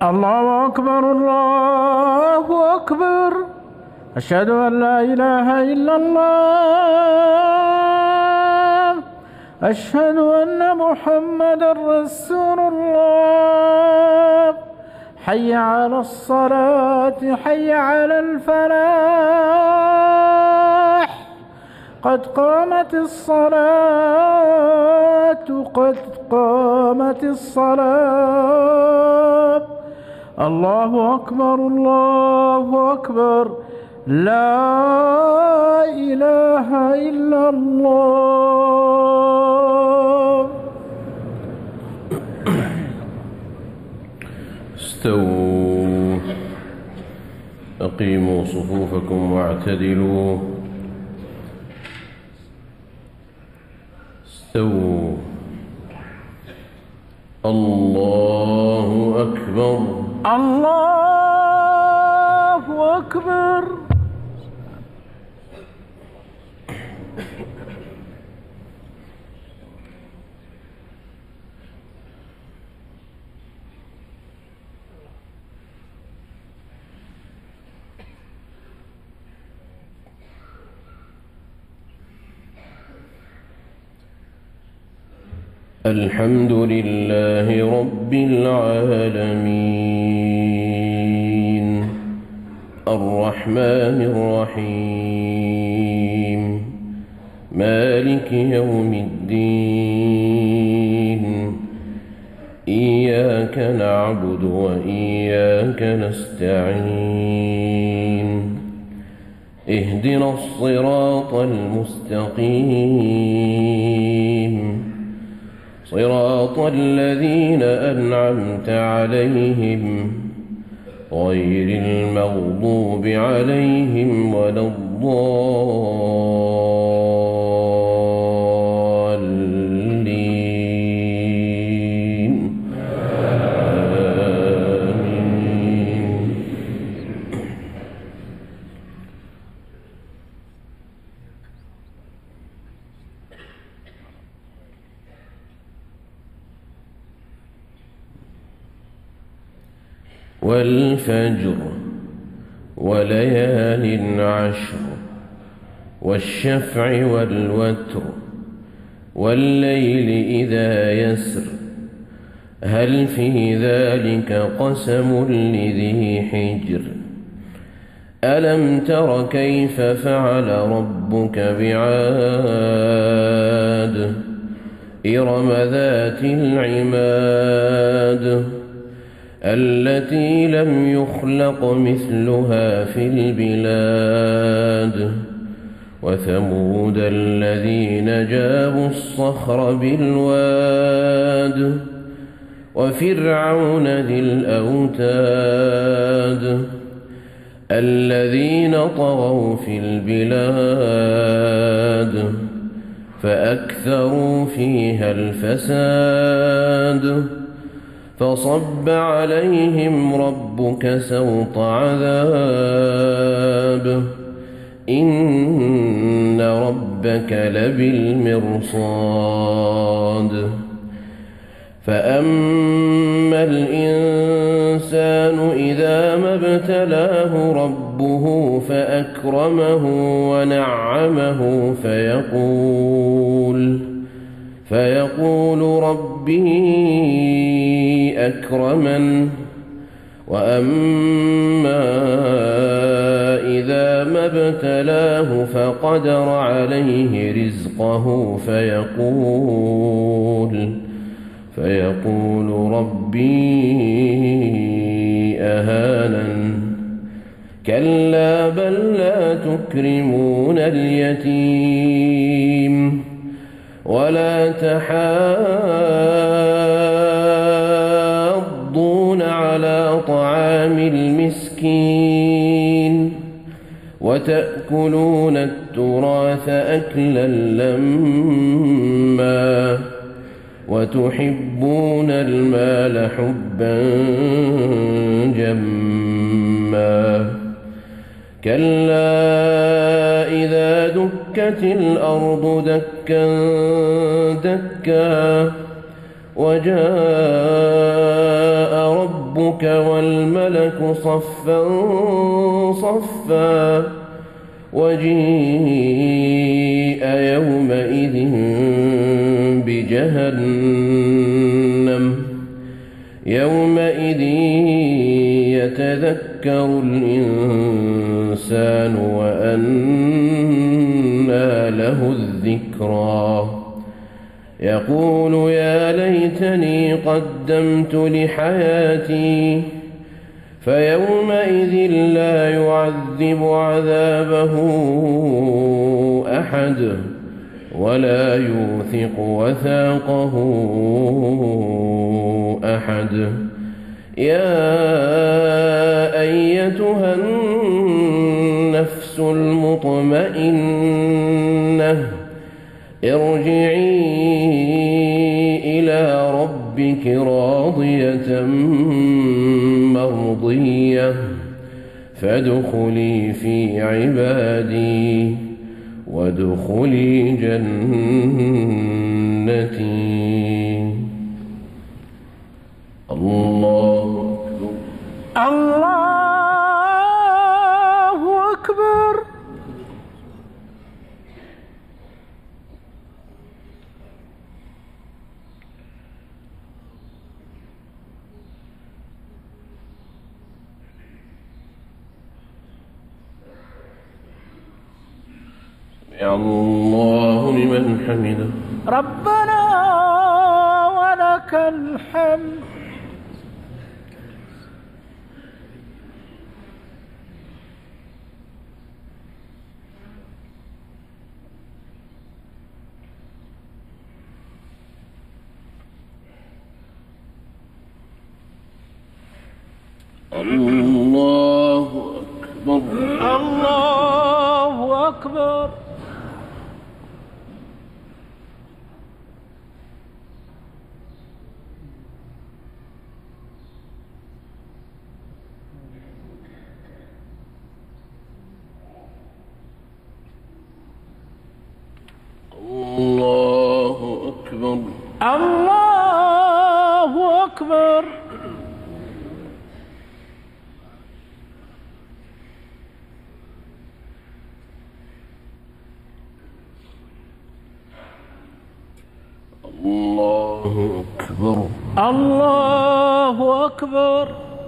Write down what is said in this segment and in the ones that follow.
الله أكبر الله أكبر. أشهد أن لا إله إلا الله. أشهد أن محمدا رسول الله. حي على الصلاة، حي على الفلاح. قد قامت الصلاة، قد قامت الصلاة. الله أكبر الله أكبر. لا إله إلا الله. استووا، أقيموا صفوفكم واعتدلوا. استووا. الله أكبر الله أكبر. الحمد لله رب العالمين الرحمن الرحيم مالك يوم الدين. إياك نعبد وإياك نستعين. اهدنا الصراط المستقيم، صراط الذين أنعمت عليهم غير المغضوب عليهم ولا الضالين. آمين. والفجر وليال عشر والشفع والوتر والليل إذا يسر هل في ذلك قسم لذي حجر. ألم تر كيف فعل ربك بعاد إرم ذات العماد التي لم يخلق مثلها في البلاد. وثمود الذين جابوا الصخر بالواد وفرعون ذي الأوتاد الذين طغوا في البلاد فأكثروا فيها الفساد. فصب عليهم ربك سوط عذاب إن ربك لبالمرصاد. فأما الإنسان إذا ما ابتلاه ربه فأكرمه ونعمه فيقول ربي أكرمن. وأما إذا ما ابتلاه فقدر عليه رزقه فيقول ربي أهانن. كلا بل لا تكرمون اليتيم ولا تحاضون على طعام المسكين وتأكلون التراث أكلا لما وتحبون المال حبا جما. كلا إذا دكت الأرض دكا دكا وجاء ربك والملك صفا صفا وجيء يومئذ بجهنم يومئذ يتذكر الإنسان وأنى له الذكرى يقول يا ليتني قدمت لحياتي فيومئذ لا يعذب عذابه أحد ولا يوثق وثاقه أحد يا أيتها النفس المطمئنة ارجعي إلى ربك راضية مرضية فادخلي في عبادي وادخلي جنتي. الله أكبر. الله أكبر. يا الله لمن حمده. ربنا ولك الحمد. الله أكبر. الله أكبر. الله أكبر. الله أكبر. الله أكبر. الله أكبر.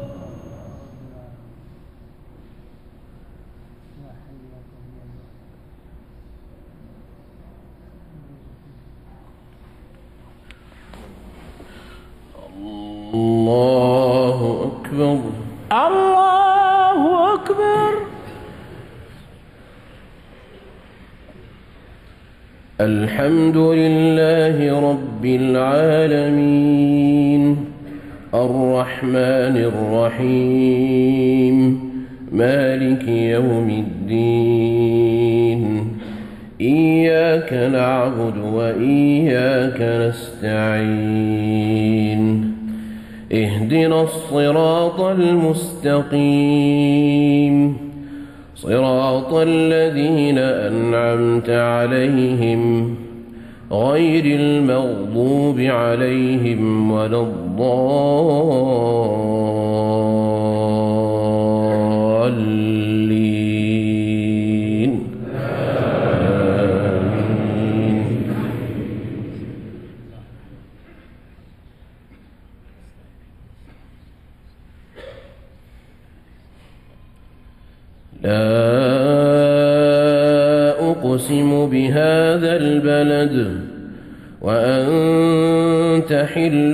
الله أكبر. الله أكبر. الحمد لله رب العالمين الرحمن الرحيم مالك يوم الدين إياك نعبد وإياك نستعين اهدنا الصراط المستقيم صراط الذين أنعمت عليهم غير المغضوب عليهم ولا الضالين آمين. لا أقسم بهذا البلد وأنت حل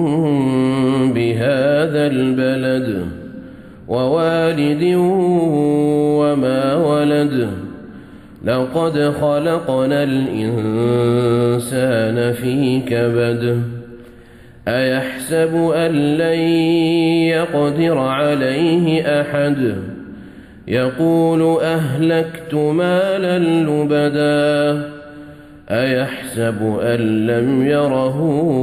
بهذا البلد ووالد وما ولد لقد خلقنا الإنسان في كبد أيحسب أن لن يقدر عليه أحد يقول أهلكت مالا لبدا أيحسب أن لم يره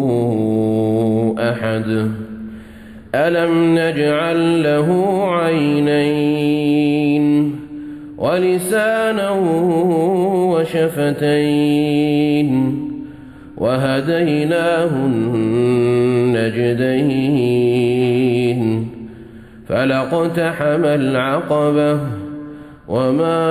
أحد ألم نجعل له عينين ولسانا وشفتين وهديناه النجدين فلاقتحم العقبة وما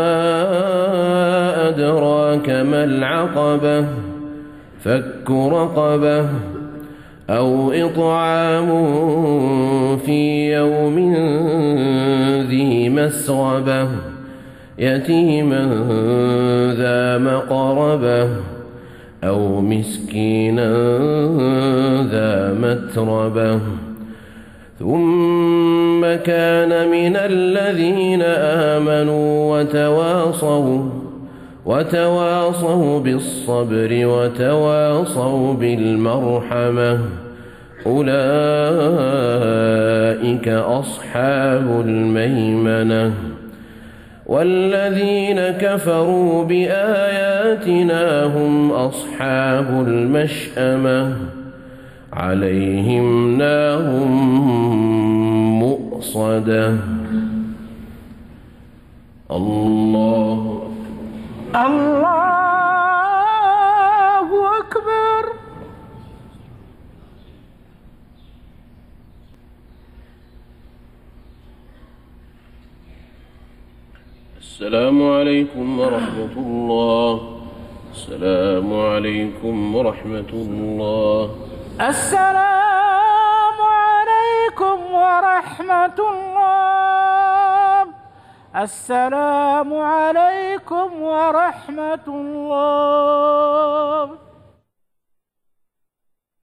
أدراك ما العقبة فك رقبة أو إطعام في يوم ذي مسغبة يتيما ذا مقربة أو مسكينا ذا متربة ثم كان من الذين آمنوا وتواصوا بالصبر وتواصوا بالمرحمة أولئك أصحاب الميمنة والذين كفروا بآياتنا هم أصحاب المشأمة عليهم نار مؤصدة. الله أكبر. السلام عليكم ورحمة الله. السلام عليكم ورحمة الله. السلام عليكم ورحمة الله. السلام عليكم ورحمة الله.